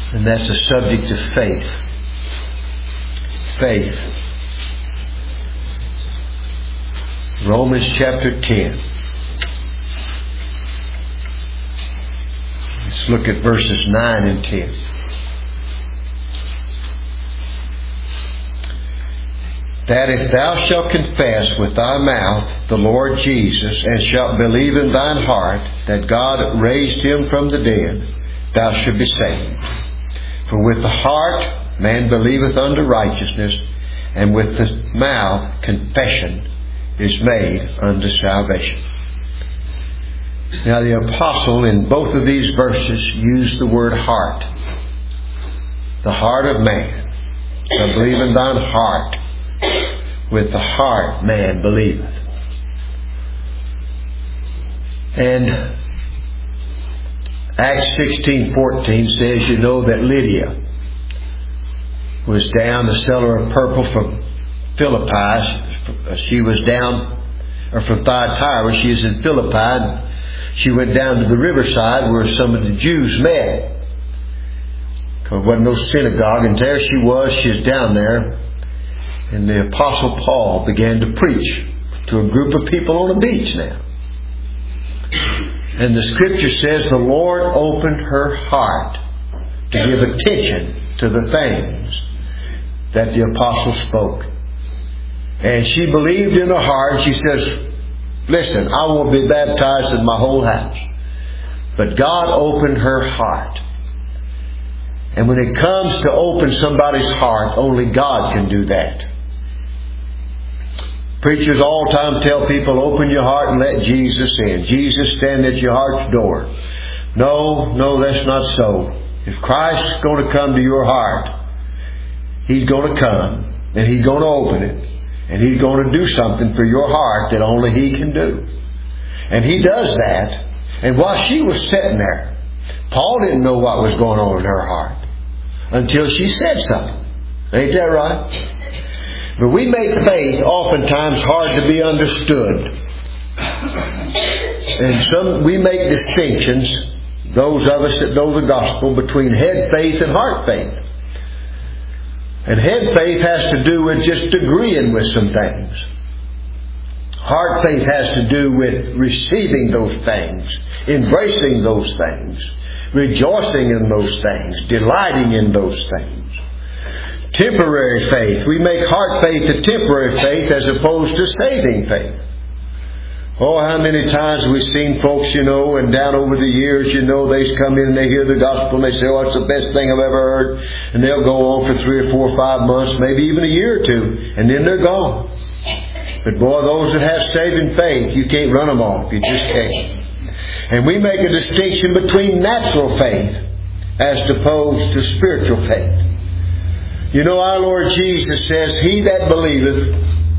And that's the subject of faith. Faith. Romans chapter 10. Let's look at verses 9 and 10. That if thou shalt confess with thy mouth the Lord Jesus, and shalt believe in thine heart that God raised him from the dead, thou shalt be saved. For with the heart man believeth unto righteousness, and with the mouth confession is made unto salvation. Now the apostle in both of these verses used the word heart. The heart of man. I believe in thine heart. With the heart man believeth. And Acts 16:14 says, you know that Lydia was down, the seller of purple from Philippi. She was down, or from Thyatira. She is in Philippi. And she went down to the riverside where some of the Jews met. Because there wasn't no synagogue. And there she was down there. And the Apostle Paul began to preach to a group of people on a beach now. And the Scripture says the Lord opened her heart to give attention to the things that the Apostle spoke. And she believed in her heart. She says, listen, I won't be baptized in my whole house. But God opened her heart. And when it comes to open somebody's heart, only God can do that. Preachers all the time tell people, open your heart and let Jesus in. Jesus stand at your heart's door. No, that's not so. If Christ's going to come to your heart, He's going to come and He's going to open it. And He's going to do something for your heart that only He can do. And He does that. And while she was sitting there, Paul didn't know what was going on in her heart until she said something. Ain't that right? But we make faith oftentimes hard to be understood. And we make distinctions, those of us that know the gospel, between head faith and heart faith. And head faith has to do with just agreeing with some things. Heart faith has to do with receiving those things, embracing those things, rejoicing in those things, delighting in those things. Temporary faith. We make heart faith a temporary faith as opposed to saving faith. Oh, how many times we've seen folks, and down over the years, they come in and they hear the gospel and they say, oh, it's the best thing I've ever heard. And they'll go on for 3 or 4 or 5 months, maybe even a year or 2, and then they're gone. But boy, those that have saving faith, you can't run them off. You just can't. And we make a distinction between natural faith as opposed to spiritual faith. Our Lord Jesus says, he that believeth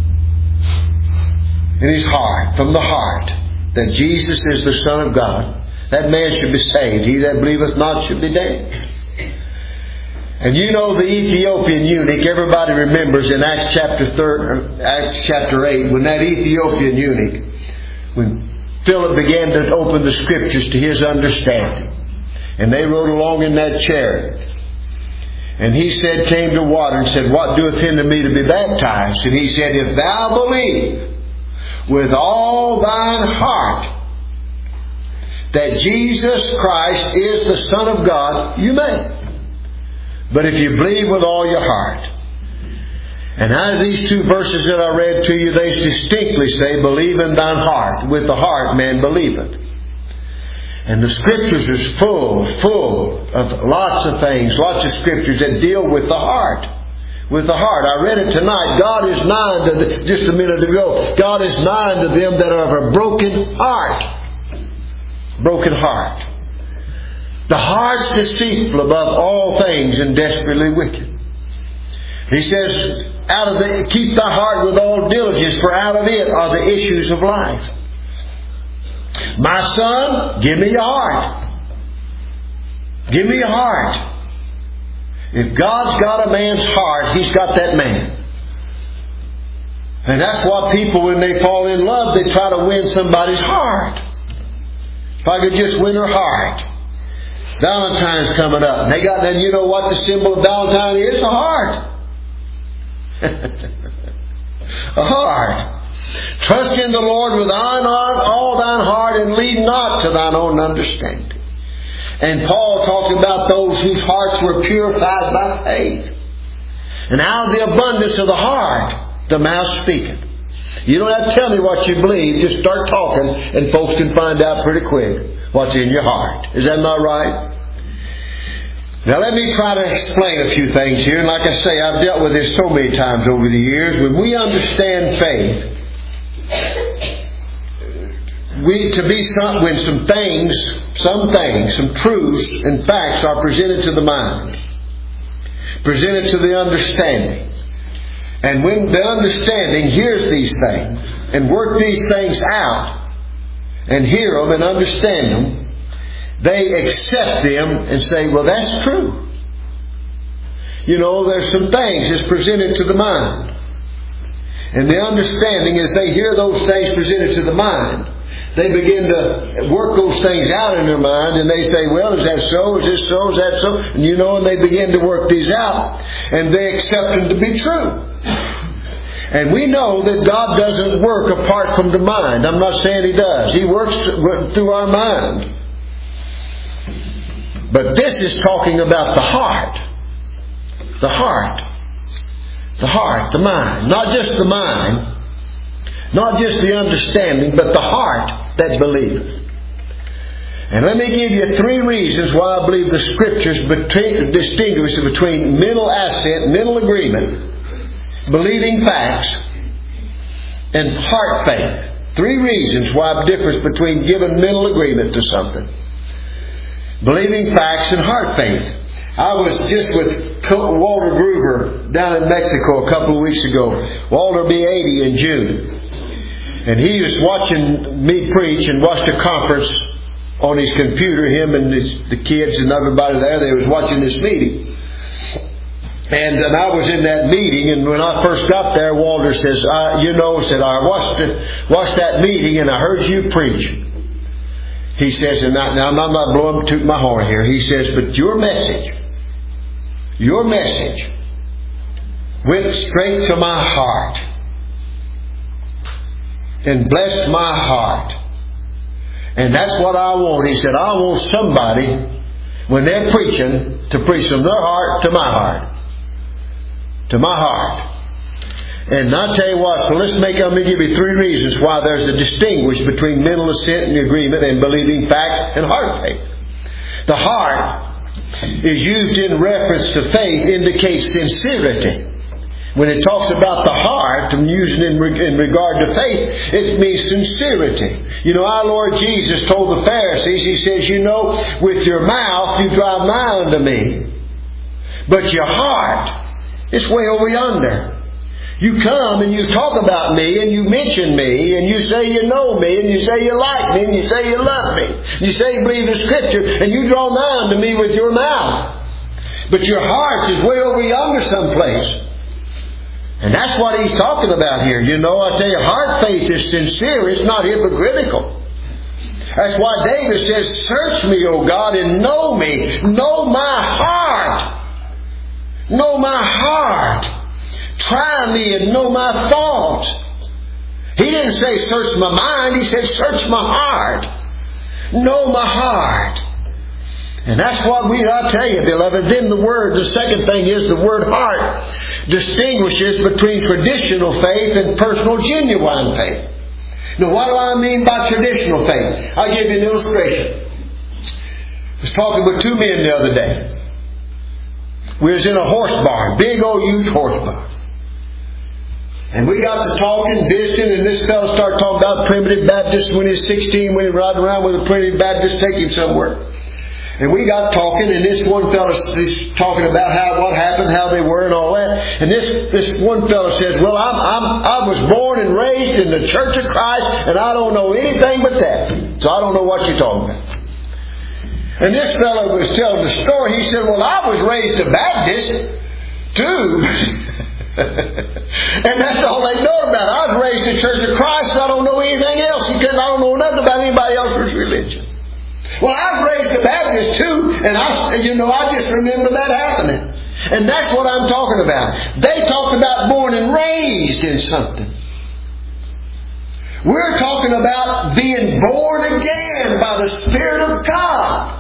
in his heart, from the heart, that Jesus is the Son of God, that man should be saved. He that believeth not should be damned. And the Ethiopian eunuch, everybody remembers in Acts chapter 8, when that Ethiopian eunuch, when Philip began to open the Scriptures to his understanding, and they rode along in that chariot, and he came to water and said, what doeth hinder me to be baptized? And he said, if thou believe with all thine heart that Jesus Christ is the Son of God, you may. But if you believe with all your heart. And out of these 2 verses that I read to you, they distinctly say, believe in thine heart. With the heart man believeth. And the Scriptures is full of lots of things, lots of Scriptures that deal with the heart. With the heart. I read it tonight. God is nigh just a minute ago. God is nigh to them that are of a broken heart. Broken heart. The heart's deceitful above all things and desperately wicked. He says, keep thy heart with all diligence, for out of it are the issues of life. My son, give me your heart. Give me your heart. If God's got a man's heart, He's got that man. And that's why people, when they fall in love, they try to win somebody's heart. If I could just win her heart. Valentine's coming up. And then you know what the symbol of Valentine is? A heart. A heart. Trust in the Lord with all thine heart, and lean not to thine own understanding. And Paul talked about those whose hearts were purified by faith. And out of the abundance of the heart, the mouth speaketh. You don't have to tell me what you believe. Just start talking, and folks can find out pretty quick what's in your heart. Is that not right? Now let me try to explain a few things here. And like I say, I've dealt with this so many times over the years. When we understand faith, when some truths and facts are presented to the mind, presented to the understanding, and when the understanding hears these things and work these things out and hear them and understand them, they accept them and say, well, that's true. There's some things that's presented to the mind. And the understanding, as they hear those things presented to the mind, they begin to work those things out in their mind, and they say, well, is that so? Is this so? Is that so? And and they begin to work these out, and they accept them to be true. And we know that God doesn't work apart from the mind. I'm not saying He does. He works through our mind. But this is talking about the heart. The heart. The heart, the mind. Not just the mind, not just the understanding, but the heart that believeth. And let me give you 3 reasons why I believe the Scriptures distinguish between mental assent, mental agreement, believing facts, and heart faith. 3 reasons why the difference between giving mental agreement to something, believing facts, and heart faith. I was just with Walter Gruber down in Mexico a couple of weeks ago. Walter will be 80 in June. And he was watching me preach and watched a conference on his computer. Him and the kids and everybody there, they was watching this meeting. And I was in that meeting, and when I first got there, Walter says, I watched that meeting and I heard you preach. He says, and now I'm not blowing to my horn here. He says, but your message went straight to my heart and blessed my heart. And that's what I want. He said, I want somebody, when they're preaching, to preach from their heart to my heart. To my heart. And I'll tell you what, so let me give you 3 reasons why there's a distinguish between mental assent and agreement and believing facts and heart faith. The heart is used in reference to faith, indicates sincerity. When it talks about the heart, and using in regard to faith, it means sincerity. Our Lord Jesus told the Pharisees, He says, with your mouth you draw nigh unto me, but your heart is way over yonder. You come and you talk about me and you mention me and you say you know me and you say you like me and you say you love me. You say you believe the Scripture and you draw nigh unto me with your mouth. But your heart is way over yonder someplace. And that's what he's talking about here. I tell you, heart faith is sincere. It's not hypocritical. That's why David says, search me, O God, and know me. Know my heart. Know my heart. Try me and know my thoughts. He didn't say search my mind. He said search my heart. Know my heart. And that's what I tell you, beloved. Then the second thing is the word heart distinguishes between traditional faith and personal genuine faith. Now what do I mean by traditional faith? I'll give you an illustration. I was talking with 2 men the other day. We was in a horse barn, big old huge horse barn. And we got to talking, visiting, and this fellow started talking about Primitive Baptists when he was 16, when he was riding around with a Primitive Baptist, take him somewhere. And we got talking, and this one fellow is talking about what happened, how they were, and all that. And this one fellow says, well, I was born and raised in the Church of Christ, and I don't know anything but that. So I don't know what you're talking about. And this fellow was telling the story. He said, well, I was raised a Baptist, too. And that's all they know about. I was raised in the Church of Christ, and I don't know anything else. He said, I don't know nothing about anybody else's religion. Well, I was raised a Baptist too, and I just remember that happening. And that's what I'm talking about. They talked about born and raised in something. We're talking about being born again by the Spirit of God.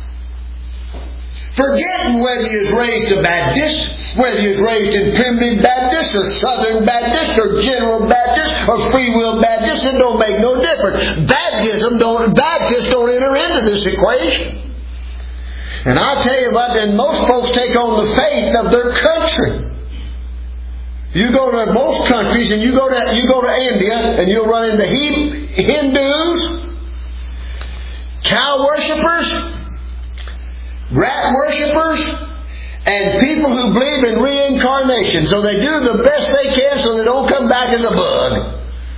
Forgetting whether you was raised a Baptist, whether you was raised in Primitive Baptist or Southern Baptist or General Baptist or Free Will Baptist, it don't make no difference. Baptists don't enter into this equation. And I'll tell you what, then most folks take on the faith of their country. You go to most countries and you go to India and you'll run into Hindus, cow worshippers, rat worshippers, and people who believe in reincarnation. So they do the best they can so they don't come back as a bug.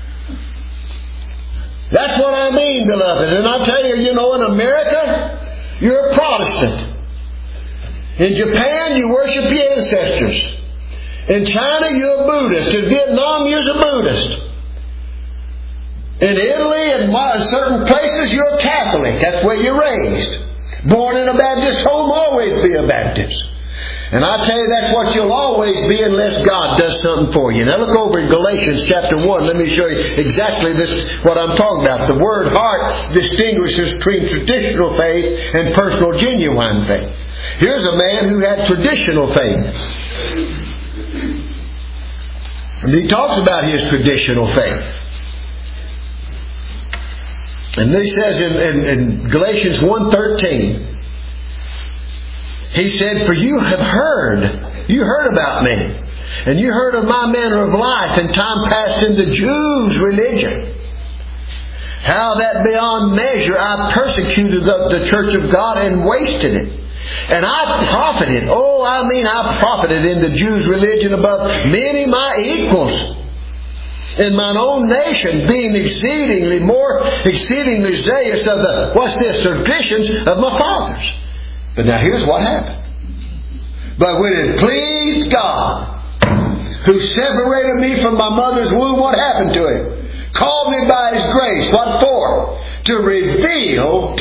That's what I mean, beloved. And I'll tell you, in America, you're a Protestant. In Japan, you worship your ancestors. In China, you're a Buddhist. In Vietnam, you're a Buddhist. In Italy and certain places, you're a Catholic. That's where you're raised. Born in a Baptist home, always be a Baptist. And I tell you, that's what you'll always be unless God does something for you. Now look over in Galatians chapter 1. Let me show you exactly what I'm talking about. The word heart distinguishes between traditional faith and personal genuine faith. Here's a man who had traditional faith. And he talks about his traditional faith. And he says in Galatians 1:13, he said, "For you heard about me, and you heard of my manner of life in time past in the Jews' religion. How that beyond measure I persecuted the church of God and wasted it. And I profited in the Jews' religion above many my equals. In mine own nation, being exceedingly zealous of the traditions of my fathers." But now here's what happened. "But when it pleased God, who separated me from my mother's womb," what happened to Him? "Called me by His grace." What for? To reveal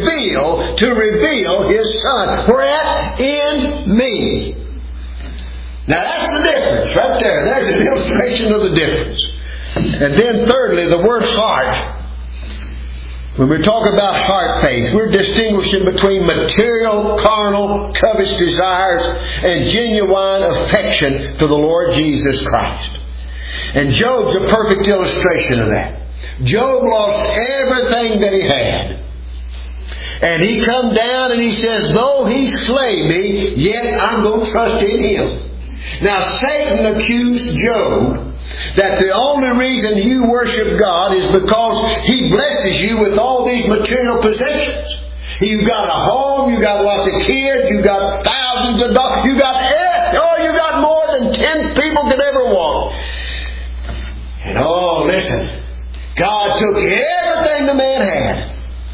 His Son. Where at? In me. Now that's the difference right there. There's an illustration of the difference. And then thirdly, the word heart. When we talk about heart faith, we're distinguishing between material, carnal, covetous desires and genuine affection for the Lord Jesus Christ. And Job's a perfect illustration of that. Job lost everything that he had. And he come down and he says, "Though He slay me, yet I'm going to trust in Him." Now Satan accused Job that the only reason you worship God is because He blesses you with all these material possessions. You've got a home, you've got lots of kids, you've got thousands of dollars, you got more than 10 people could ever want. And listen, God took everything the man had.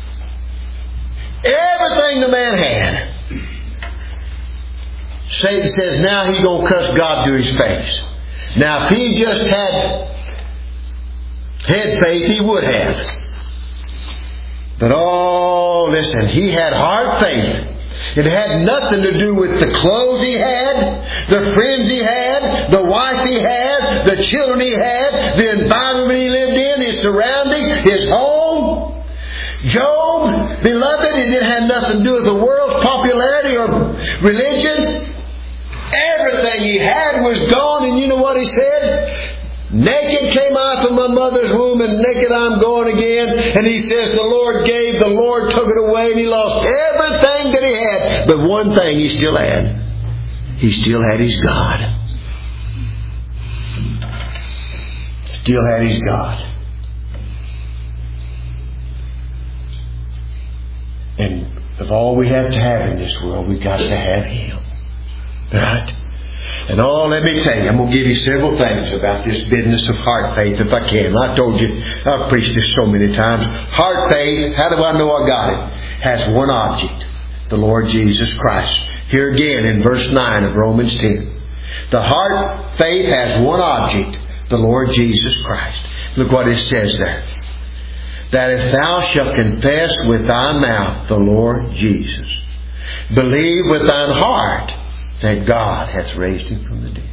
Everything the man had. Satan says now he's going to cuss God to His face. Now if he just had head faith, he would have. But listen, he had heart faith. It had nothing to do with the clothes he had, the friends he had, the wife he had, the children he had, the environment he lived in, his surroundings, his home. Job, beloved, it didn't have nothing to do with the world's popularity or religion. Everything he had was gone, and you know what he said? "Naked came I from my mother's womb, and naked I'm going again." And he says, "The Lord gave, the Lord took it away," and he lost everything that he had. But one thing he still had. He still had his God. Still had his God. And of all we have to have in this world, we've got to have Him. Right? And let me tell you, I'm going to give you several things about this business of heart faith if I can. I told you, I've preached this so many times. Heart faith, how do I know I got it? Has one object, the Lord Jesus Christ. Here again in verse 9 of Romans 10. The heart faith has one object, the Lord Jesus Christ. Look what it says there. that if thou shalt confess with thy mouth the Lord Jesus, believe with thine heart that God hath raised him from the dead.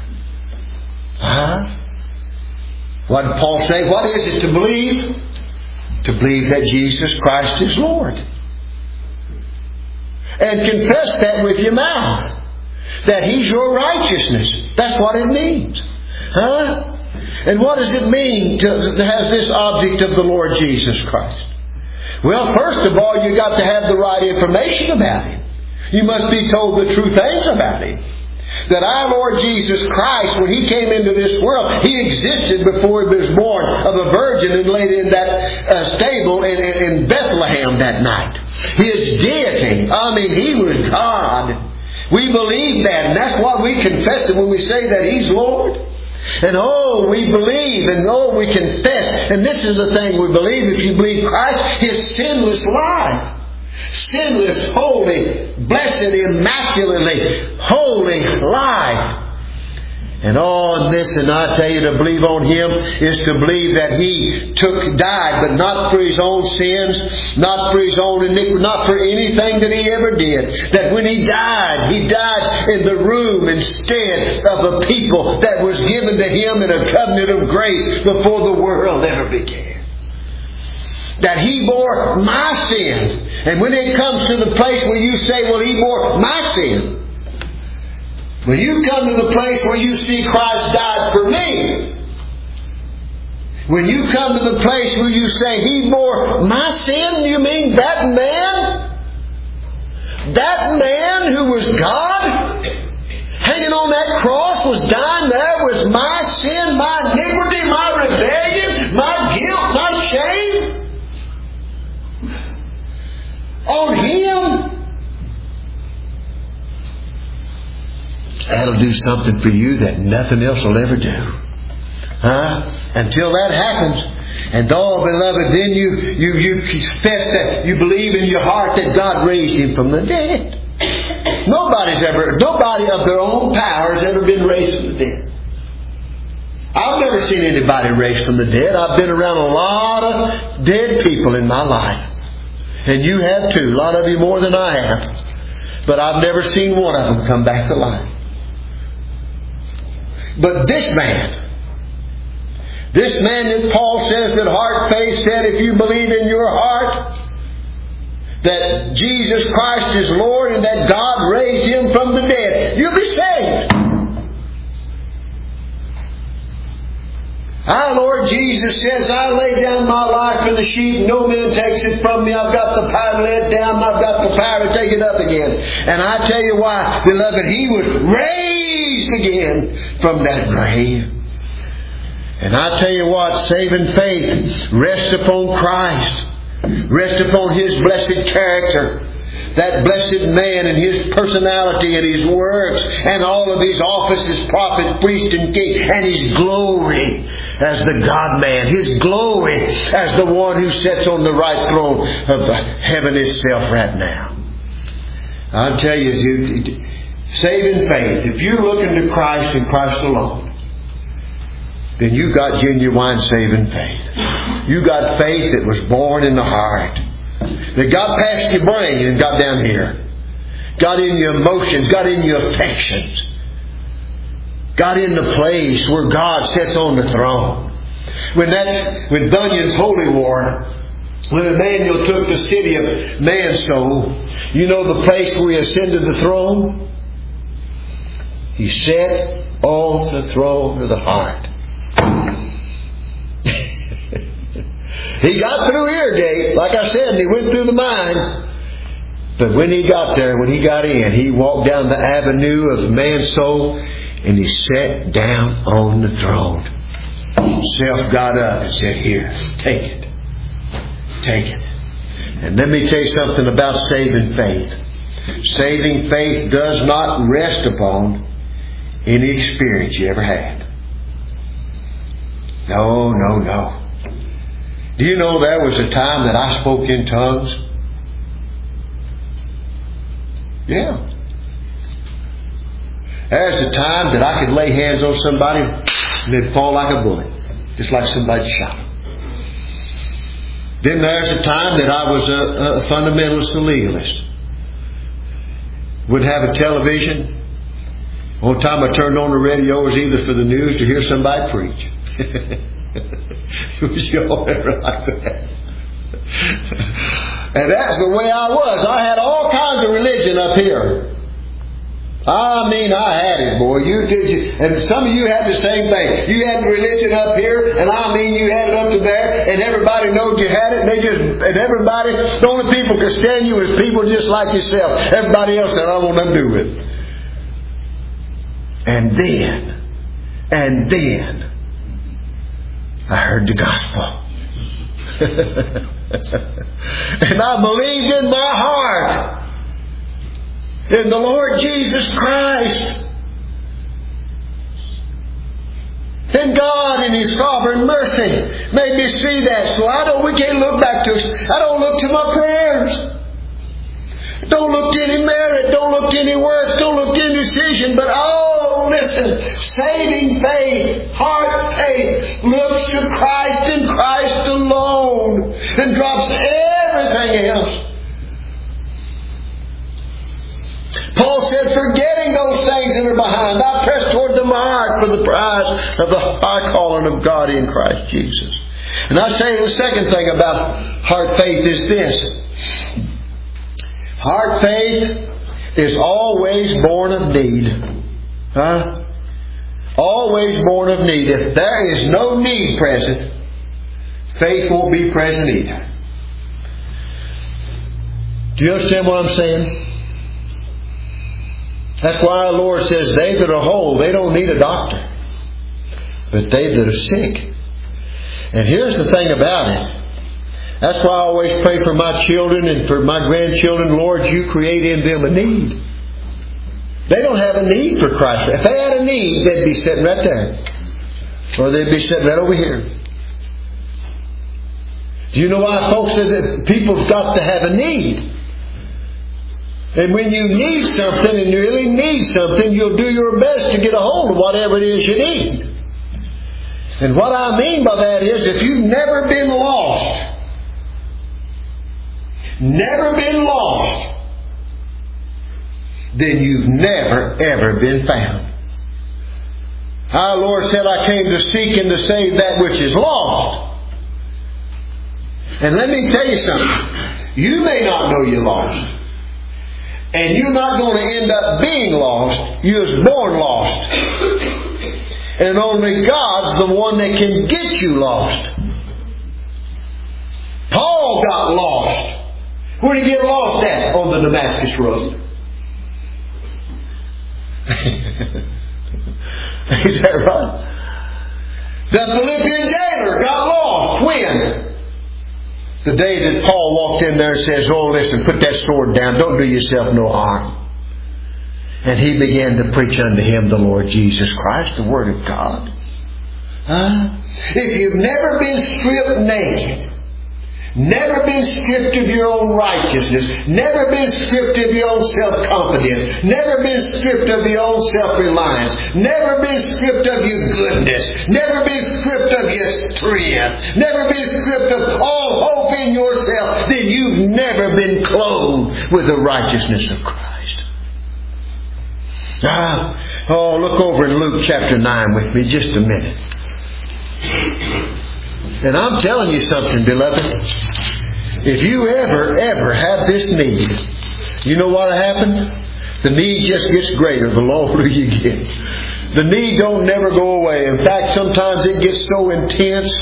What did Paul say? What is it to believe? To believe that Jesus Christ is Lord. And confess that with your mouth. That He's your righteousness. That's what it means. And what does it mean to have this object of the Lord Jesus Christ? Well, first of all, you've got to have the right information about Him. You must be told the true things about Him. That our Lord Jesus Christ, when He came into this world, He existed before He was born of a virgin and laid in that stable in Bethlehem that night. His deity, He was God. We believe that, and that's why we confess it when we say that He's Lord. And we believe, and we confess. And this is the thing we believe. If you believe Christ, His sinless life. Sinless, holy, blessed, immaculately holy life. And I tell you, to believe on Him is to believe that He died, but not for His own sins, not for His own iniquity, not for anything that He ever did. That when He died in the room instead of a people that was given to Him in a covenant of grace before the world ever began. That He bore my sin. And when it comes to the place where you say, well, He bore my sin. When you come to the place where you see Christ died for me. When you come to the place where you say, He bore my sin, you mean that man? That man who was God? Hanging on that cross, was dying there, was my sin, my iniquity, my rebellion, my guilt, my shame? On Him? That'll do something for you that nothing else will ever do. Until that happens. And beloved, then you confess that you believe in your heart that God raised Him from the dead. Nobody of their own power has ever been raised from the dead. I've never seen anybody raised from the dead. I've been around a lot of dead people in my life. And you have too. A lot of you more than I have. But I've never seen one of them come back to life. But this man that Paul says that heart faith said, if you believe in your heart that Jesus Christ is Lord and that God raised Him from the dead, you'll be saved. Our Lord Jesus says, I lay down my life for the sheep. No man takes it from me. I've got the power to lay it down. And I've got the power to take it up again. And I tell you why, beloved, He was raised again from that grave. And I tell you what, saving faith rests upon Christ. Rests upon His blessed character. That blessed man and His personality and His works and all of His offices, prophet, priest and king, and His glory as the God-man, His glory as the one who sits on the right throne of heaven itself right now. I'll tell you, saving faith, if you're looking to Christ and Christ alone, then you got genuine saving faith. You got faith that was born in the heart. That got past your brain and got down here. Got in your emotions, got in your affections. Got in the place where God sits on the throne. When Bunyan's Holy War, when Emmanuel took the city of Mansoul, you know the place where He ascended the throne? He sat on the throne of the heart. He got through Eargate, like I said, and He went through the mind. But when He got there, when He got in, He walked down the avenue of man's soul and He sat down on the throne. Self got up and said, here, take it. Take it. And let me tell you something about saving faith. Saving faith does not rest upon any experience you ever had. No, no, no. Do you know there was a time that I spoke in tongues? Yeah. There's a time that I could lay hands on somebody and they'd fall like a bullet. Just like somebody shot them. Then there's a time that I was a fundamentalist, a legalist. Wouldn't have a television. One time I turned on the radio, it was either for the news to hear somebody preach. Was y'all ever like that? And that's the way I was. I had all kinds of religion up here. I mean, I had it, boy. You did, and some of you had the same thing. You had religion up here, and I mean, you had it up to there, and everybody knows you had it. And everybody, the only people could stand you is people just like yourself. Everybody else said, "I don't want nothing to do with it." And then, I heard the gospel. And I believed in my heart in the Lord Jesus Christ. And God in His sovereign mercy made me see that. So we can't look back to, I don't look to my prayers. Don't look to any merit. Don't look to any worth. Don't look to any decision. But listen, saving faith, heart faith, looks to Christ and Christ alone, and drops everything else. Paul said, forgetting those things that are behind, I press toward the mark for the prize of the high calling of God in Christ Jesus. And I say the second thing about heart faith is this. Heart faith is always born of need. Always born of need. If there is no need present, faith won't be present either. Do you understand what I'm saying? That's why our Lord says, they that are whole, they don't need a doctor, but they that are sick. And here's the thing about it. That's why I always pray for my children and for my grandchildren. Lord, you create in them a need. They don't have a need for Christ. If they had a need, they'd be sitting right there. Or they'd be sitting right over here. Do you know why folks say that people's got to have a need? And when you need something and you really need something, you'll do your best to get a hold of whatever it is you need. And what I mean by that is, if you've never been lost, then you've never, ever been found. Our Lord said, I came to seek and to save that which is lost. And let me tell you something. You may not know you're lost. And you're not going to end up being lost. You was born lost. And only God's the one that can get you lost. Paul got lost. Where did he get lost at? On the Damascus Road. Is that right? The Philippian jailer got lost. When? The day that Paul walked in there and says, oh, listen, put that sword down. Don't do yourself no harm. And he began to preach unto him the Lord Jesus Christ, the Word of God. If you've never been stripped naked, never been stripped of your own righteousness, never been stripped of your own self-confidence, never been stripped of your own self-reliance, never been stripped of your goodness, never been stripped of your strength, never been stripped of all hope in yourself, then you've never been clothed with the righteousness of Christ. Look over in Luke chapter 9 with me just a minute. And I'm telling you something, beloved. If you ever have this need, you know what happened? The need just gets greater the longer you get. The need don't never go away. In fact, sometimes it gets so intense.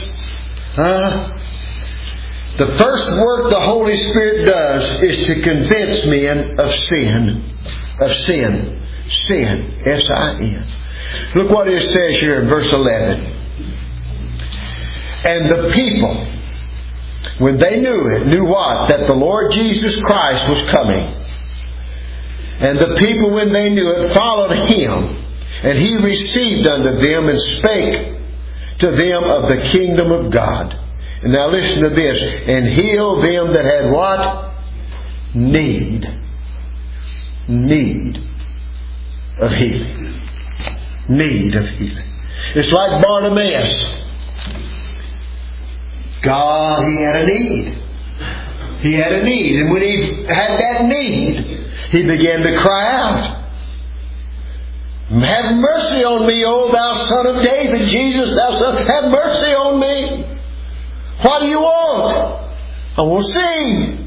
The first work the Holy Spirit does is to convince men of sin. Of sin. Sin. S-I-N. Look what it says here in verse 11. And the people, when they knew what? That the Lord Jesus Christ was coming. And the people, when they knew it, followed Him. And He received unto them and spake to them of the kingdom of God. And now listen to this. And healed them that had what? Need of healing. Need of healing. It's like Bartimaeus. God, He had a need. He had a need. And when He had that need, He began to cry out. Have mercy on me, O Thou Son of David. Jesus, Thou Son, have mercy on me. What do you want? I want to see.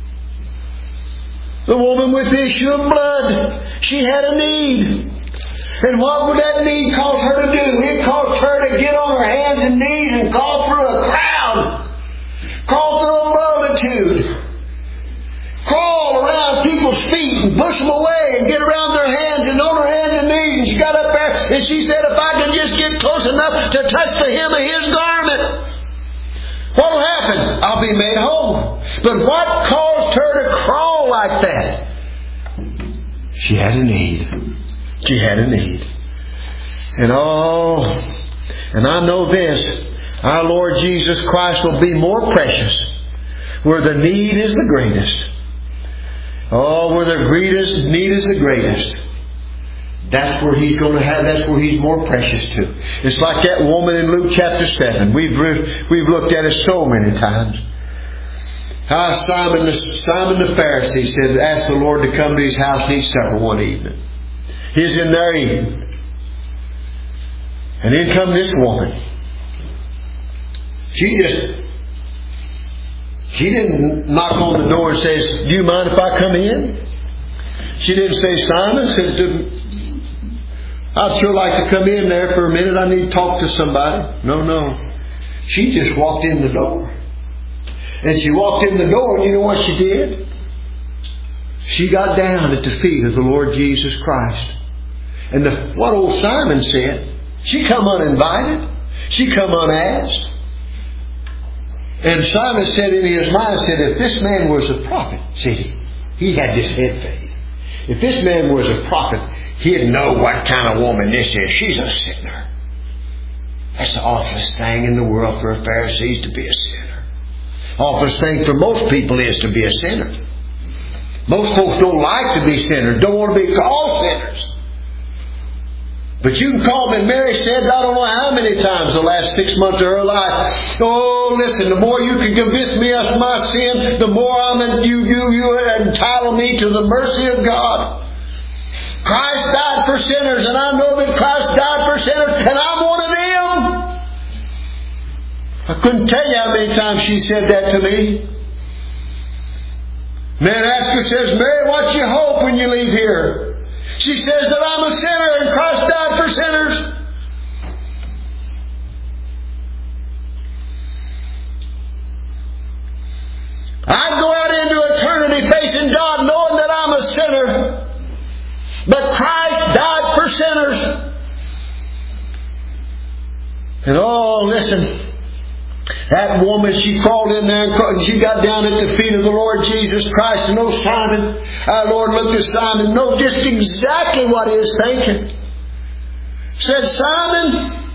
The woman with the issue of blood, she had a need. And what would that need cause her to do? It caused her to get on her hands and knees and crawl through a crowd. Crawl through a multitude. Crawl around people's feet and push them away and get around their hands and on her hands and knees. And she got up there and she said, if I could just get close enough to touch the hem of His garment, what will happen? I'll be made whole. But what caused her to crawl like that? She had a need. She had a need. And I know this. Our Lord Jesus Christ will be more precious where the need is the greatest. Where the greatest need is the greatest. That's where He's going to have. That's where He's more precious to. It's like that woman in Luke chapter 7. We've looked at it so many times. How Simon the Pharisee said, asked the Lord to come to his house and eat supper one evening. He's in there eating, and in come this woman. She didn't knock on the door and say, do you mind if I come in? She didn't say, Simon, said, I'd sure like to come in there for a minute. I need to talk to somebody. No. She just walked in the door. And she walked in the door, and you know what she did? She got down at the feet of the Lord Jesus Christ. And what old Simon said, she come uninvited. She come unasked. And Simon said in his mind, said, if this man was a prophet, said he had this head faith. If this man was a prophet, he'd know what kind of woman this is. She's a sinner. That's the awfulest thing in the world for Pharisees, to be a sinner. Awfulest thing for most people is to be a sinner. Most folks don't like to be sinners, don't want to be called sinners. But you can call them, and Mary said, I don't know how many times the last 6 months of her life, oh, listen, the more you can convince me of my sin, the more you entitle me to the mercy of God. Christ died for sinners, and I know that Christ died for sinners, and I'm one of them. I couldn't tell you how many times she said that to me. Man asked her, says, Mary, what's your hope when you leave here? She says that I'm a sinner and Christ died for sinners. I'd go out into eternity facing God knowing that I'm a sinner. But Christ died for sinners. And listen. That woman, she crawled in there and she got down at the feet of the Lord Jesus Christ. And Simon, our Lord looked at Simon, know just exactly what he was thinking. Said, Simon,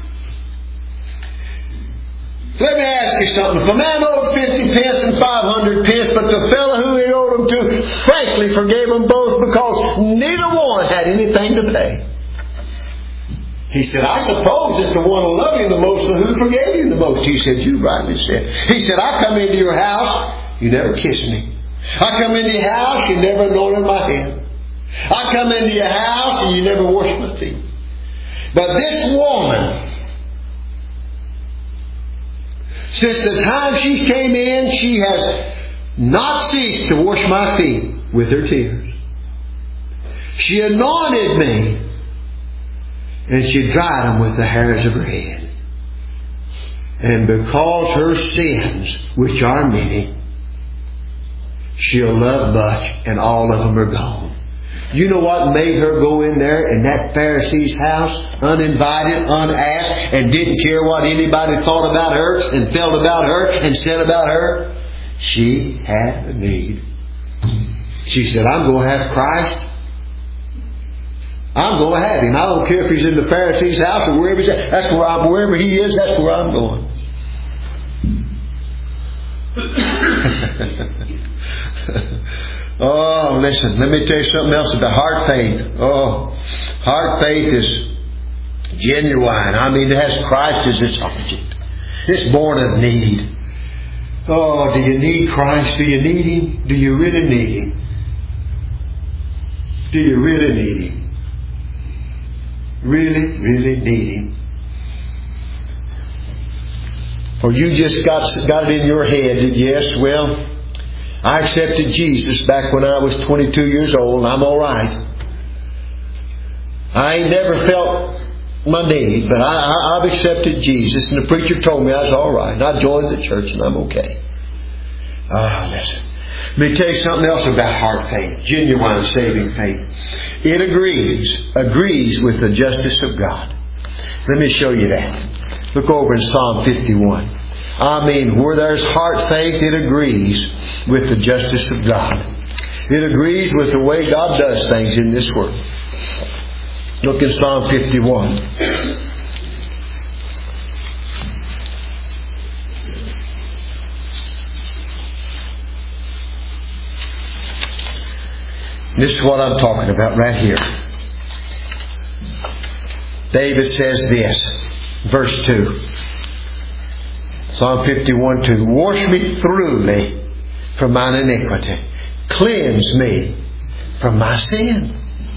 let me ask you something. If a man owed 50 pence and 500 pence, but the fellow who he owed them to frankly forgave them both because neither one had anything to pay. He said, I suppose it's the one who loved you the most and who forgave you the most. He said, you rightly said. He said, I come into your house, you never kissed me. I come into your house, you never anointed my head. I come into your house and you never washed my feet. But this woman, since the time she came in, she has not ceased to wash my feet with her tears. She anointed me. And she dried them with the hairs of her head. And because her sins, which are many, she'll love much, and all of them are gone. You know what made her go in there in that Pharisee's house, uninvited, unasked, and didn't care what anybody thought about her, and felt about her, and said about her? She had a need. She said, I'm going to have Christ. I'm going to have Him. I don't care if He's in the Pharisee's house or wherever He's at. That's where wherever He is, that's where I'm going. Listen, let me tell you something else about heart faith. Heart faith is genuine. I mean, it has Christ as its object. It's born of need. Oh, do you need Christ? Do you need Him? Do you really need Him? Do you really need Him? Really, really need Him? Or you just got it in your head that, yes, well, I accepted Jesus back when I was 22 years old and I'm alright. I ain't never felt my need, but I've accepted Jesus, and the preacher told me I was alright. And I joined the church and I'm okay. Listen. Let me tell you something else about heart faith. Genuine saving faith. It agrees with the justice of God. Let me show you that. Look over in Psalm 51. I mean, where there's heart faith, it agrees with the justice of God. It agrees with the way God does things in this world. Look in Psalm 51. This is what I'm talking about right here. David says this, verse 2. Psalm 51:2. Wash me thoroughly from mine iniquity. Cleanse me from my sin.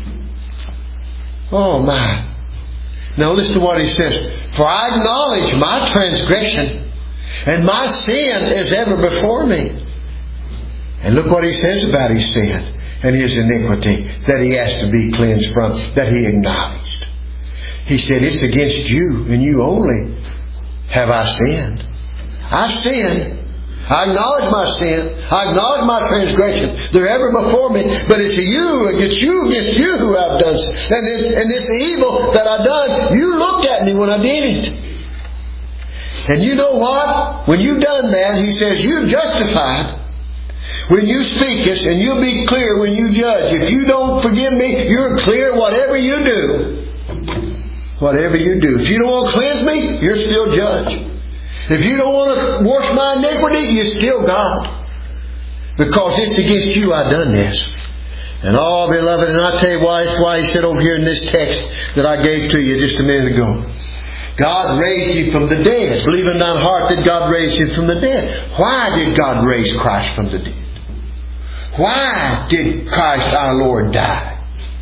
Oh my. Now listen to what he says. For I acknowledge my transgression, and my sin is ever before me. And look what he says about his sin and his iniquity that he has to be cleansed from, that he acknowledged. He said, it's against you and you only have I sinned. I've sinned. I acknowledge my sin. I acknowledge my transgression. They're ever before me. But it's against you who I've done. And this evil that I've done, you looked at me when I did it. And you know what? When you've done that, he says, you're justified when you speak us, and you'll be clear when you judge. If you don't forgive me, you're clear whatever you do. Whatever you do. If you don't want to cleanse me, you're still judge. If you don't want to wash my iniquity, you're still God. Because it's against you I've done this. And oh, beloved, and I tell you why, it's why he said over here in this text that I gave to you just a minute ago. God raised you from the dead. Believe in thine heart that God raised you from the dead. Why did God raise Christ from the dead? Why did Christ our Lord die?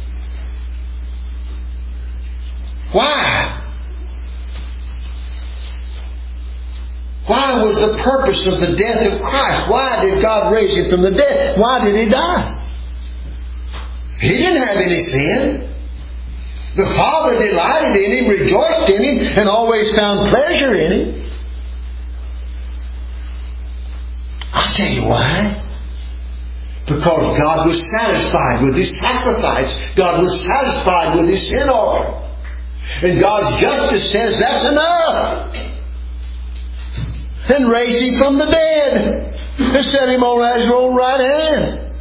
Why? Why was the purpose of the death of Christ? Why did God raise Him from the dead? Why did He die? He didn't have any sin. The Father delighted in Him, rejoiced in Him, and always found pleasure in Him. I'll tell you why. Because God was satisfied with His sacrifice. God was satisfied with His sin offering. And God's justice says that's enough. And raised Him from the dead. And set Him on His own right hand.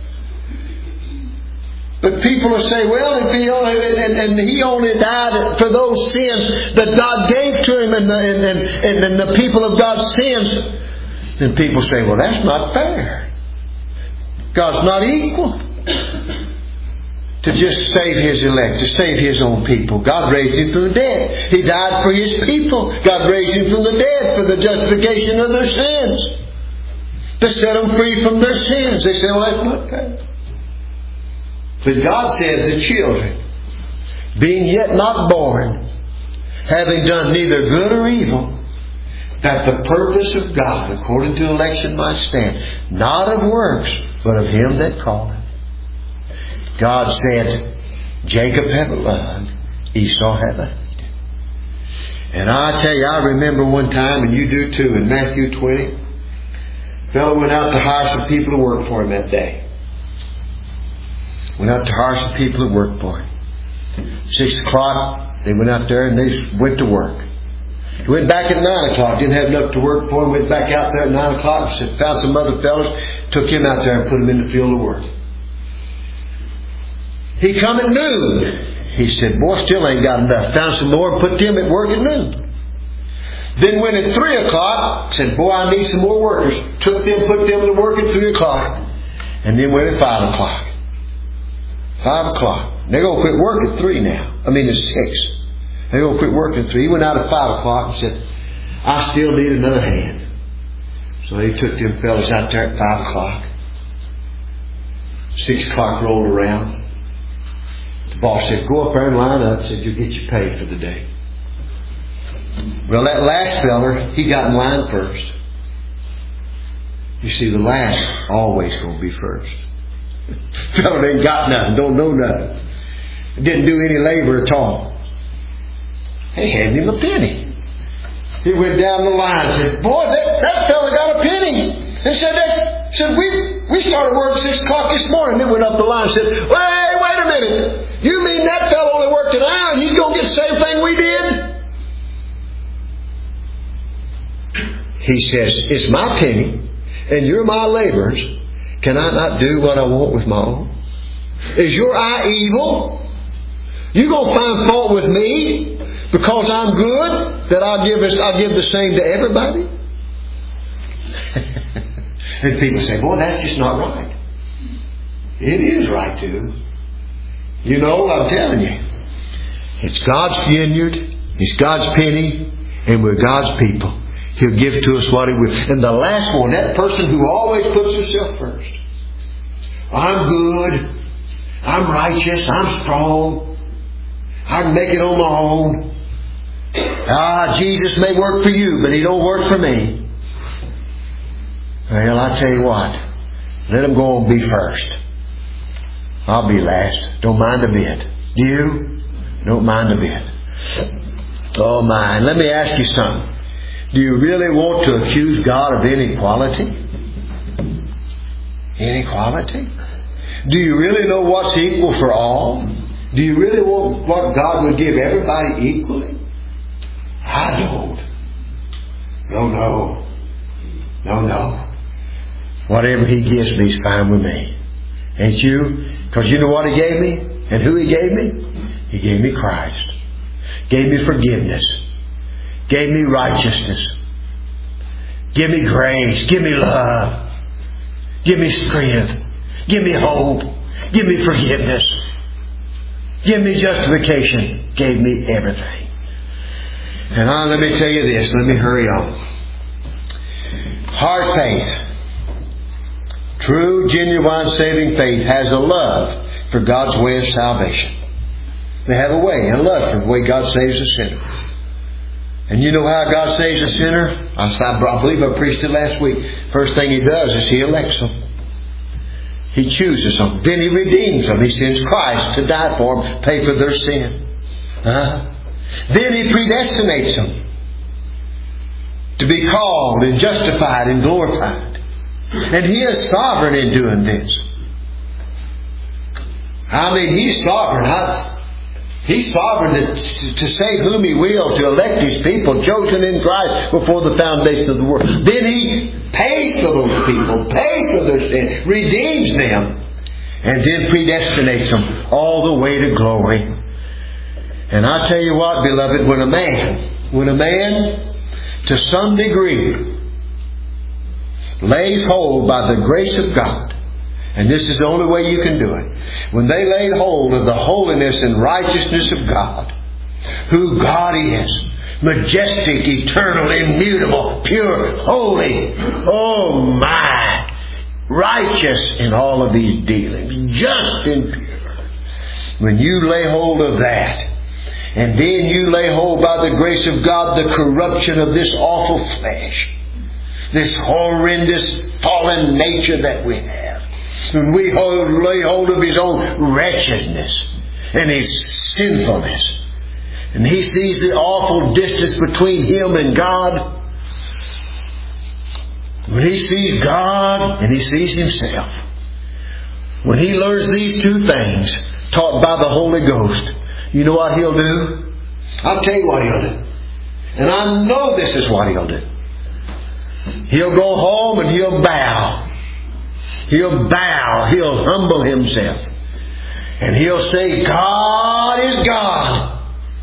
But people will say, well, if He only died for those sins that God gave to Him, and the people of God's sins, then people say, well, that's not fair. God's not equal to just save His elect, to save His own people. God raised Him from the dead. He died for His people. God raised Him from the dead for the justification of their sins, to set them free from their sins. They say, well, that's not fair. But God said, the children, being yet not born, having done neither good or evil, that the purpose of God, according to election, might stand, not of works, but of Him that calleth. God said, Jacob have loved, Esau have hated. And I tell you, I remember one time, and you do too, in Matthew 20, a fellow went out to hire some people to work for him that day. Went out to hire some people to work for him. 6 o'clock, they went out there and they went to work. He went back at 9 o'clock, didn't have enough to work for him, went back out there at 9 o'clock, found some other fellows, took him out there and put him in the field of work. He come at noon. He said, boy, still ain't got enough. Found some more and put them at work at noon. Then went at 3 o'clock, said, boy, I need some more workers. Took them, put them to work at 3 o'clock. And then went at 5 o'clock. 5 o'clock. They're going to quit work at 3 now. I mean, it's 6. They're going to quit working at 3. He went out at 5 o'clock and said, I still need another hand. So he took them fellas out there at 5 o'clock. 6 o'clock rolled around. The boss said, go up there and line up. Said, you'll get your pay for the day. Well, that last feller, he got in line first. You see, the last always going to be first. Fella ain't got nothing, don't know nothing. Didn't do any labor at all. They handed him a penny. He went down the line and said, boy, that fella got a penny. And said, we started work at 6 o'clock this morning. They went up the line and said, wait a minute. You mean that fella only worked an hour and he's going to get the same thing we did? He says, it's my penny and you're my laborers. Can I not do what I want with my own? Is your eye evil? You going to find fault with me because I'm good that I'll give the same to everybody? And people say, boy, that's just not right. It is right too. You know, I'm telling you. It's God's vineyard. It's God's penny. And we're God's people. He'll give to us what He will. And the last one, that person who always puts himself first. I'm good. I'm righteous. I'm strong. I can make it on my own. Jesus may work for you, but He don't work for me. Well, I tell you what. Let Him go and be first. I'll be last. Don't mind a bit. Do you? Don't mind a bit. Oh my. Let me ask you something. Do you really want to accuse God of inequality? Inequality? Do you really know what's equal for all? Do you really want what God would give everybody equally? I don't. No. Whatever He gives me is fine with me. Ain't you? Because you know what He gave me? And who He gave me? He gave me Christ. Gave me forgiveness. Gave me righteousness. Give me grace. Give me love. Give me strength. Give me hope. Give me forgiveness. Give me justification. Gave me everything. And let me tell you this. Let me hurry on. Heart faith. True, genuine, saving faith has a love for God's way of salvation. They have a way, a love for the way God saves a sinner. And you know how God saves a sinner? I believe I preached it last week. First thing He does is He elects them. He chooses them. Then He redeems them. He sends Christ to die for them, pay for their sin. Then He predestinates them to be called and justified and glorified. And He is sovereign in doing this. I mean, He's sovereign. He's sovereign to save whom He will, to elect His people, chosen in Christ before the foundation of the world. Then He pays for those people, pays for their sin, redeems them, and then predestinates them all the way to glory. And I tell you what, beloved, when a man, to some degree, lays hold by the grace of God, and this is the only way you can do it. When they lay hold of the holiness and righteousness of God, who God is, majestic, eternal, immutable, pure, holy, oh my, righteous in all of these dealings, just and pure. When you lay hold of that, and then you lay hold by the grace of God the corruption of this awful flesh, this horrendous fallen nature that we have. And we lay hold of His own wretchedness and His sinfulness. And He sees the awful distance between Him and God. When He sees God and He sees Himself. When He learns these two things taught by the Holy Ghost, you know what He'll do? I'll tell you what He'll do. And I know this is what He'll do. He'll go home and He'll bow. He'll bow. He'll humble Himself. And He'll say, God is God.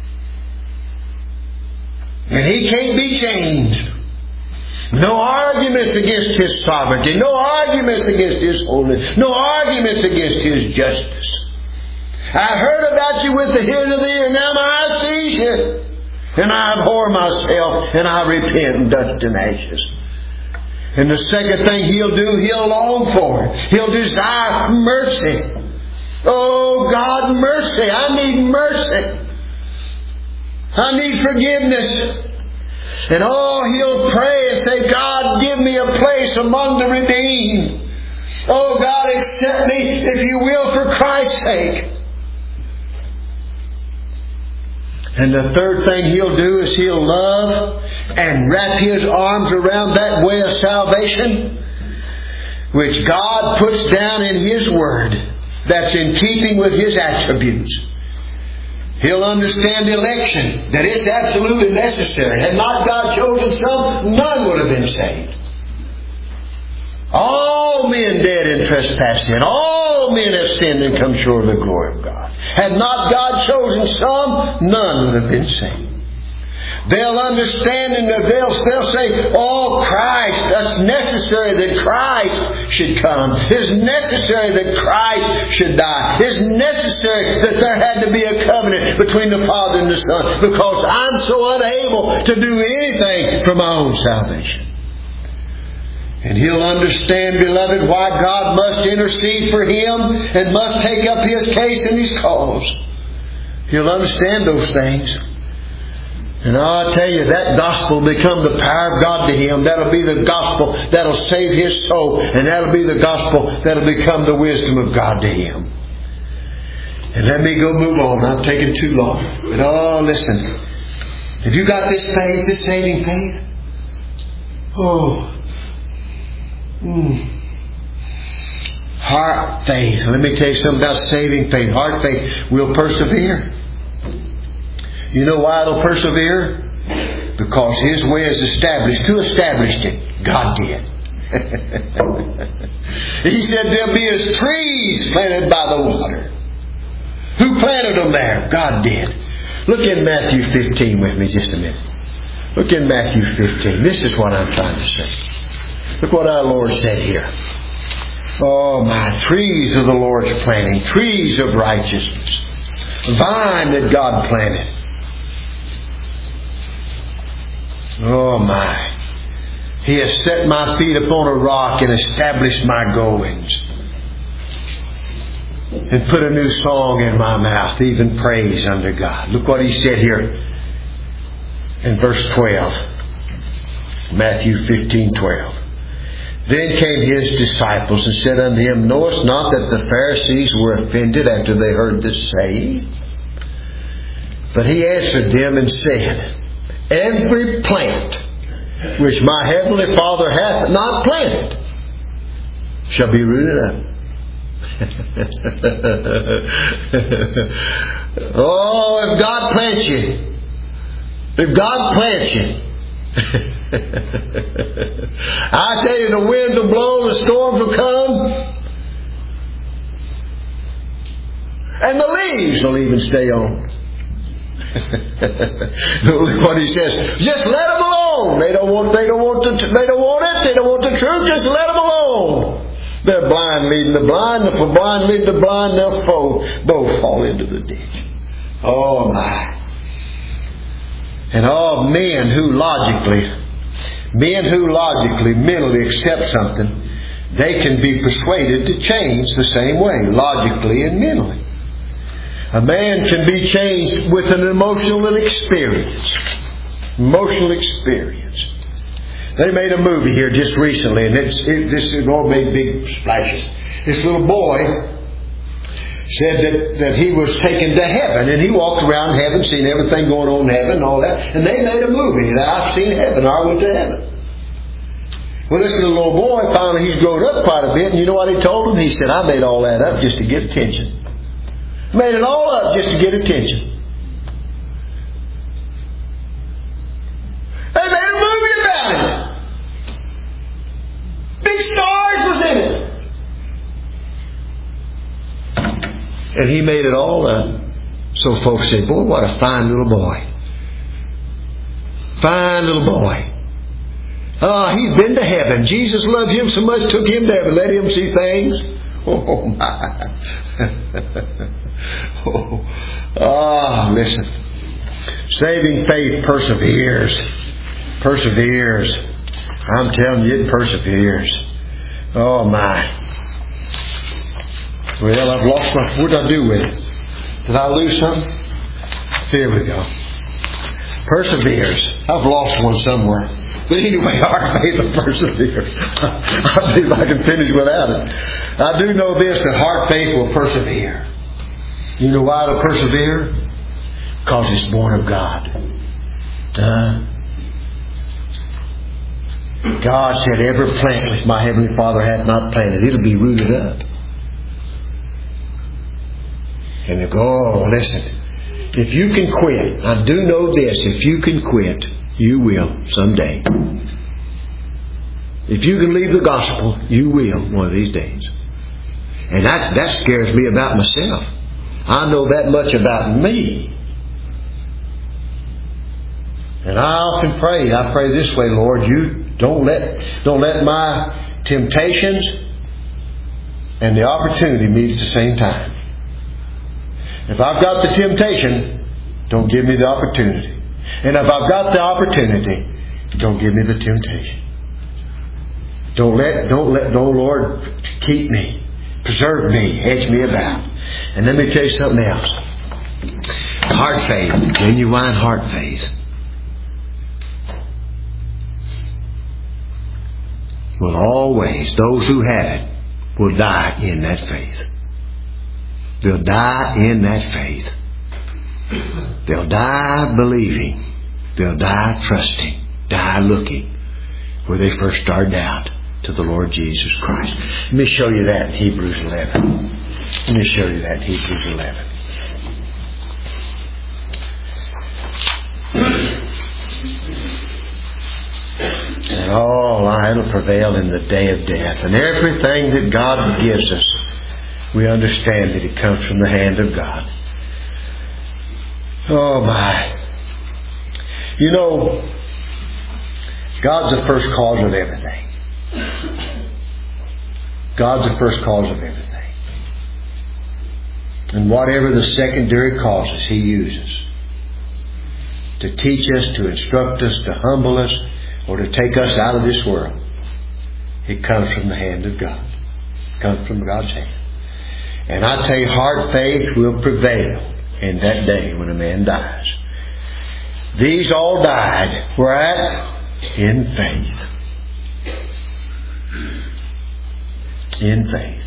And He can't be changed. No arguments against His sovereignty. No arguments against His holiness. No arguments against His justice. I heard about you with the hearing of the ear. Now my eye sees you. And I abhor myself. And I repent in dust and ashes. And the second thing He'll do, He'll long for it. He'll desire mercy. Oh God, mercy. I need mercy. I need forgiveness. And He'll pray and say, God, give me a place among the redeemed. Oh God, accept me, if you will, for Christ's sake. And the third thing He'll do is He'll love and wrap His arms around that way of salvation which God puts down in His Word, that's in keeping with His attributes. He'll understand election, that it's absolutely necessary. Had not God chosen some, none would have been saved. All men dead in trespass sin. All men have sinned and come short of the glory of God. Had not God chosen some, none would have been saved. They'll understand and they'll say, oh, Christ, it's necessary that Christ should come. It's necessary that Christ should die. It's necessary that there had to be a covenant between the Father and the Son, because I'm so unable to do anything for my own salvation. And he'll understand, beloved, why God must intercede for him and must take up his case and his cause. He'll understand those things. And I'll tell you, that gospel will become the power of God to him. That'll be the gospel that'll save his soul. And that'll be the gospel that'll become the wisdom of God to him. And let me go move on. I'm taking too long. But listen. Have you got this faith, this saving faith? Heart faith. Let me tell you something about saving faith. Heart faith will persevere. You know why it'll persevere? Because His way is established. Who established it? God did. He said they'll be as trees planted by the water. Who planted them there? God did. Look in Matthew 15 with me just a minute. Look in Matthew 15. This is what I'm trying to say. Look what our Lord said here. Oh my, trees of the Lord's planting. Trees of righteousness. Vine that God planted. Oh my. He has set my feet upon a rock and established my goings. And put a new song in my mouth, even praise unto God. Look what He said here in verse 12. Matthew 15:12. Then came His disciples and said unto Him, knowest not that the Pharisees were offended after they heard this saying? But He answered them and said, every plant which my heavenly Father hath not planted shall be rooted up. Oh, if God plants you, if God plants you, I tell you, the winds will blow, the storms will come, and the leaves will even stay on. Look what He says. Just let them alone. They don't want it. They don't want the truth. Just let them alone. They're blind leading the blind. If the blind lead the blind, they'll both fall into the ditch. Oh my. And all men who logically, mentally accept something, they can be persuaded to change the same way, logically and mentally. A man can be changed with an emotional experience. Emotional experience. They made a movie here just recently, and this all made big splashes. This little boy said that he was taken to heaven, and he walked around heaven, seen everything going on in heaven and all that. And they made a movie. I've seen heaven. I went to heaven. Well, this little boy, finally he's grown up quite a bit, and you know what he told him? He said, I made all that up just to get attention. Made it all up just to get attention. They made a movie about it. Big stars was in it. And he made it all up. So folks said, boy, what a fine little boy. Fine little boy. He's been to heaven. Jesus loved him so much, took him to heaven, let him see things. Oh my. Listen. Saving faith perseveres. Perseveres. I'm telling you, it perseveres. Oh my. Well, I've lost my... What did I do with it? Did I lose something? Here we go. Perseveres. I've lost one somewhere. But anyway, our faith will persevere. I believe I can finish without it. I do know this, that heart faith will persevere. You know why it'll persevere? Because it's born of God. God said, every plant which my Heavenly Father hath not planted, it'll be rooted up. And you go, oh, listen, if you can quit, I do know this, if you can quit, you will someday. If you can leave the gospel, you will one of these days. And that scares me about myself. I know that much about me. And I often pray. I pray this way, Lord, you don't let my temptations and the opportunity meet at the same time. If I've got the temptation, don't give me the opportunity. And if I've got the opportunity, don't give me the temptation. Don't, Lord, keep me, preserve me, hedge me about. And let me tell you something else. Heart faith, genuine heart faith, will always, those who have it, will die in that faith. They'll die in that faith. They'll die believing. They'll die trusting. Die looking where they first started out, to the Lord Jesus Christ. Let me show you that in Hebrews 11. Let me show you that in Hebrews 11. And it'll prevail in the day of death. And everything that God gives us, we understand that it comes from the hand of God. Oh my. You know, God's the first cause of everything. God's the first cause of everything. And whatever the secondary causes He uses to teach us, to instruct us, to humble us, or to take us out of this world, it comes from the hand of God. It comes from God's hand. And I tell you, heart faith will prevail in that day when a man dies. These all died. Where at? In faith. In faith.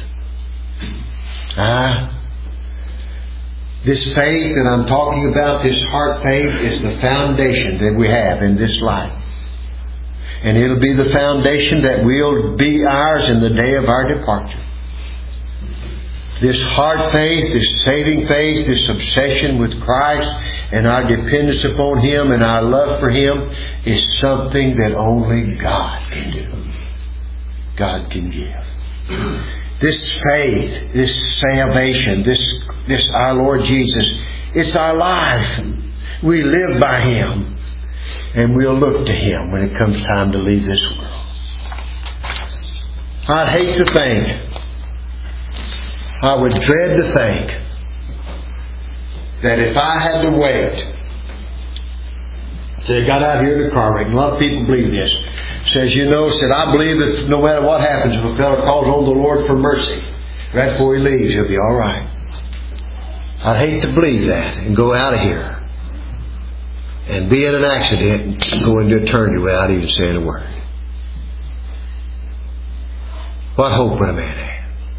This faith that I'm talking about, this heart faith, is the foundation that we have in this life. And it'll be the foundation that will be ours in the day of our departure. This heart faith, this saving faith, this obsession with Christ and our dependence upon Him and our love for Him is something that only God can do. God can give. This faith, this salvation, this our Lord Jesus, it's our life. We live by Him. And we'll look to Him when it comes time to leave this world. I'd hate to think, I would dread to think, that if I had to wait. So I got out here in the car wreck, and a lot of people believe this. Says, I believe that no matter what happens, if a fellow calls on the Lord for mercy, right before he leaves, he'll be all right. I'd hate to believe that and go out of here and be in an accident and go into eternity without even saying a word. What hope would a man have?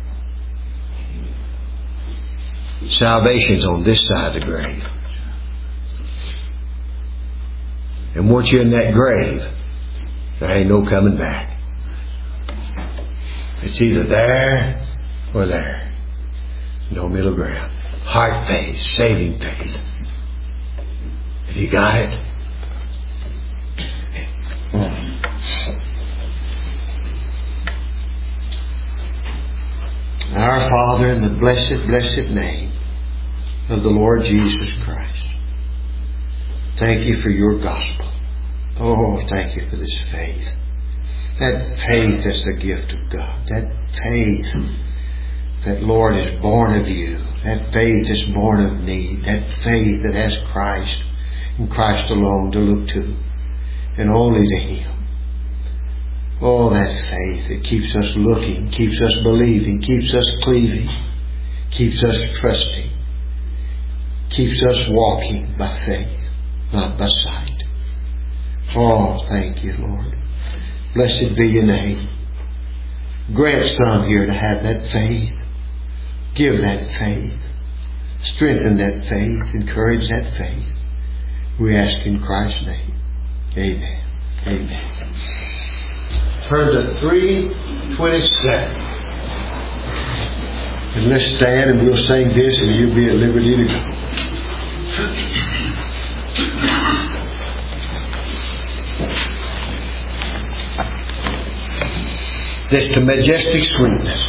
Salvation's on this side of the grave. And once you're in that grave, there ain't no coming back. It's either there or there. No middle ground. Heart faith, saving faith. Have you got it? Our Father, in the blessed, blessed name of the Lord Jesus Christ, thank You for Your gospel. Oh, thank You for this faith. That faith that's the gift of God. That faith that, Lord, is born of You. That faith is born of need. That faith that has Christ and Christ alone to look to, and only to Him. Oh, that faith that keeps us looking, keeps us believing, keeps us cleaving, keeps us trusting, keeps us walking by faith, not by sight. Oh, thank you, Lord. Blessed be your name. Grant some here to have that faith. Give that faith. Strengthen that faith. Encourage that faith. We ask in Christ's name. Amen. Amen. Turn to 327. And let's stand and we'll sing this and you'll be at liberty to go. This the majestic sweetness.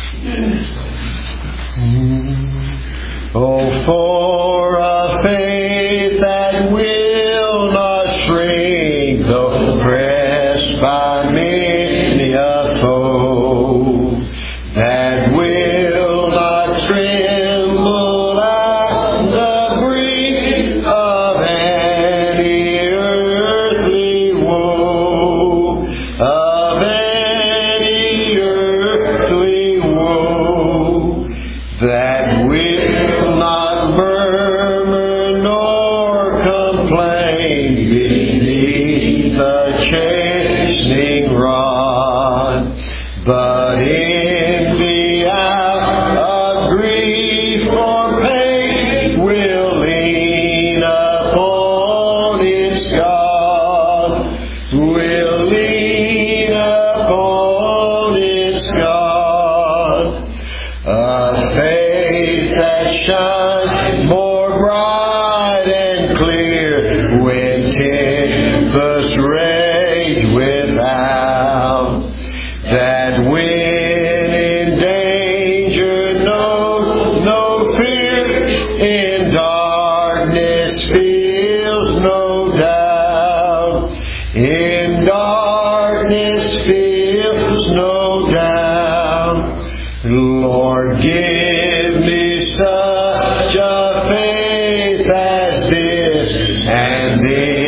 Oh, for a faith that will not shrink, though pressed by many a foe, that will not tremble at the brink of any earthly woe, of any earthly woe, that will not murmur nor complain beneath the chastening rod, but in the hour of grief or pain will lean upon its God, will lean upon its God. A faith that shines more bright and clear when tempests rage without, that when in danger knows no fear, in darkness feels no doubt, in darkness feels no doubt. Lord, give me such a faith as this, and this